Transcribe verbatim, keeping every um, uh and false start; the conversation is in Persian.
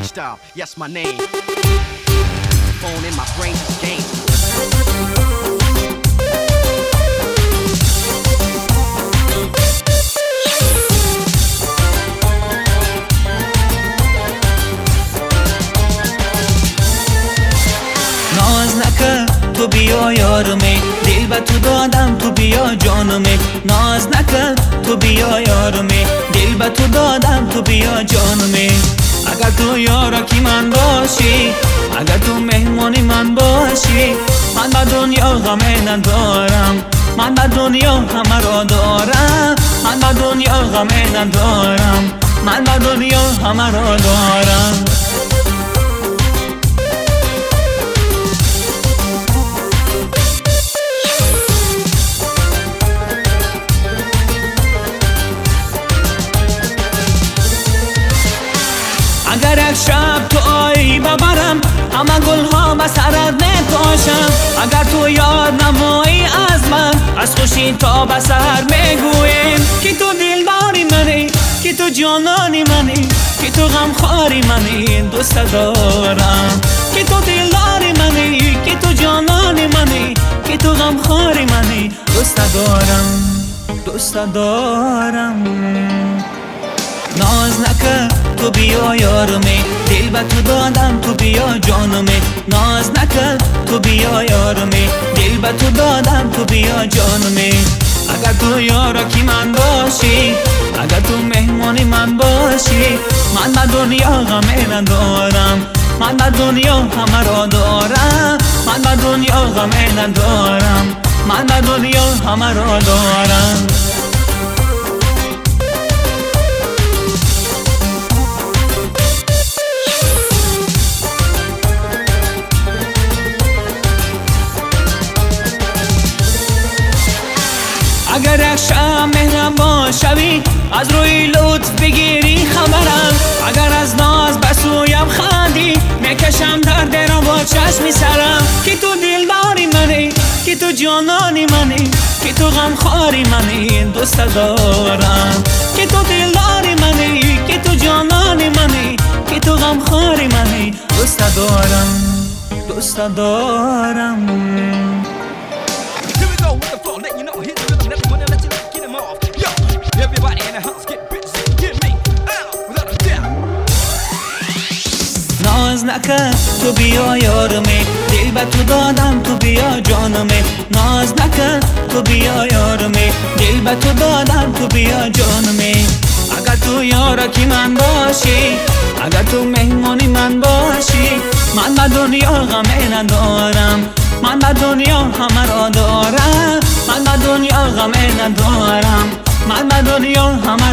style, yes my name. Phone in my brain just game. ناز نکن تو بیا یارمه، دل به تو دادم تو بیا جانمه. ناز نکن تو بیا یارمه، دل به تو دادم تو بیا جانمه. اگر تو یارکی من باشی، اگر تو مهمانی من باشی، من به دنیا غم ندارم، من به دنیا همه را دارم، من به دنیا غم ندارم، من به دنیا همه را دارم. اگر یک شب تو آیی ببرم، همه گلها به سرت نپاشم. اگر تو یاد نمایی از من، از خوشی تا به سر میگویم که تو دلداری منی، که تو جانانی منی، که تو غمخواری منی. دوست دارم که تو دلداری منی، که تو جانانی منی، که تو غمخواری منی. دوست دارم، دوست دارم. ناز نکن تو بیا یارمه، دل به تو دادم تو بیا جانمه. ناز نکن تو بیا یارمه، دل به تو دادم تو بیا جانمه. اگر تو یارکی من باشی، اگر تو مهمانی من باشی، من به دنیا غم ندارم، من به دنیا همه را دارم، من به دنیا غم ندارم، من به دنیا همه را دارم. اگر یک شب مهربان شوی، از روی لطف بگیری خبرم. اگر از ناز بسویم خندی، میکشم درد را با چشم سرم. که تو دلداری منی، که تو جانانی منی، که تو غمخواری منی. دوست دارم که تو دلداری منی، که تو جانانی منی، که تو غمخواری منی. دوست دارم، دوست دارم. Everybody in the house get busy, get me out without a doubt. ناز نکن تو بیا یارمه، دل به تو دادم تو بیا جانمه. ناز نکن تو بیا یارمه، دل به تو دادم تو بیا جانمه. اگر تو یارکی من باشی، اگر تو مهمانی من باشی، من به دنیا غم ندارم، من به دنیا همه را دارم، من به دنیا غم ندارم، من به دنیا همه